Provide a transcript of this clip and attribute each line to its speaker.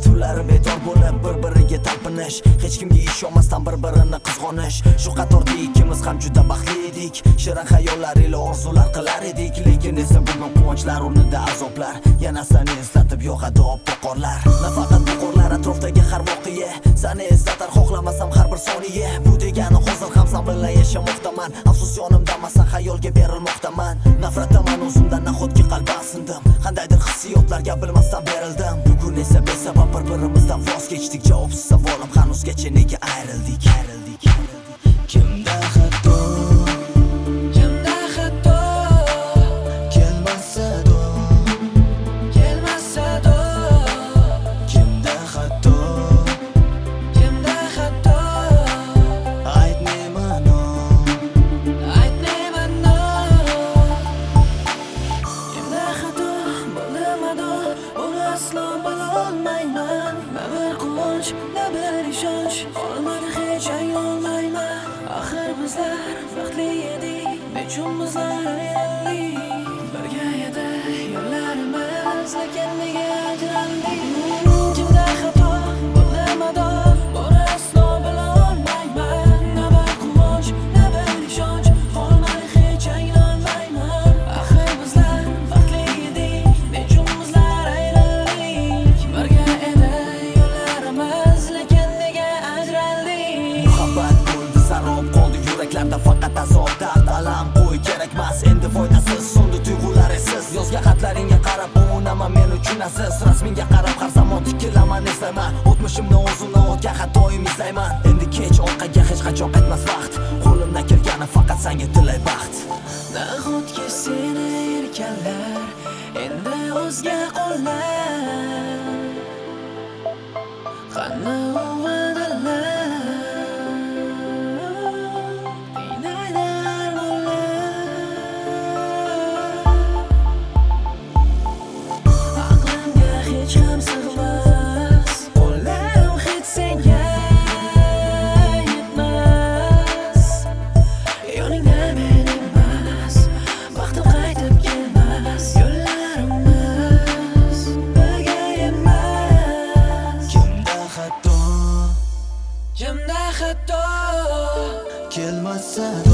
Speaker 1: tunlari bedor bo'lib bir-biriga talpinish, hech kimga ishonmasdan bir-birini qizg'onish. Shu qatorda ikkimiz ham juda baxtli edik, shirin xayollar ila orzular qilar edik. Lekin esa bugun quvonchlar o'rnida azoblar, yana seni eslatib yo'qadi oppoq qorlar. Nafaqat bu qorlar, atrofdagi har voqea seni eslatar, xohlamasam har bir soniya. Bu degani hozir ham sen bilan yashamoqdaman, afsus yonimdamasan, xayolga berilmoqdaman. Nafrataman o'zimdan, nahotki qalban sindim, qandaydir hissiyotlarga bilmasdan berildim. Bugun esa besabab bir-birimizdan voz kechdik, javobsiz savolim hanuzgacha nega ayrildik? Kimda xato? Kimda xato? Kelmasa do, kelmasa do. Kimda xato? Kimda xato? Aytmayman o, aytmayman o. Kimda xato? Bo'ldimado, uni aslo bilolmayman. Na bir quvonch, na bir ishonch qolmadi, hech ayolmayman. Axir bizlar baxtli edik, nechun bizlar ayrildik? Birga edi yo'llarimiz, lekin nega ajraldik? Kimda xato? Bo'ldimado, buni aslo bilolmayman. Na bir quvonch, na bir ishonch qolmadi, hech ayolmayman. Axir bizlar baxtli edik, nechun bizlar ayrildik? Birga edi yo'llarimiz, lekin nega ajraldik? Muhabbat bo'ldi, sarob qoldi yuraklarda, faqat azob, dard, alam. Qo'y kerakmas, endi foydasiz, so'ndi tuyg'ular esiz. Yozga xatlaringga qarab o'ynaman, men uchun aziz. Rasmingga qarab har zamon tikilaman, eslayman o'tmishimni, o'zimni o'tgan xatoyim izlayman. Endi kech orqaga hech qachon qaytmas vaqt, qo'limdan kelgani faqat senga tilay baxt. Nahotki seni erkanlar endi o'zga qo'llar, qani u va'dalar, qiynaydi armonlar. Aqlimga hech ham sig'mas, qo'llarim hech senga yetmas. Yoningda men emas, baxtim qaytib kelmas. Yo'llarimiz birga emas. Kimda xato? Kimda xato? Kelmasa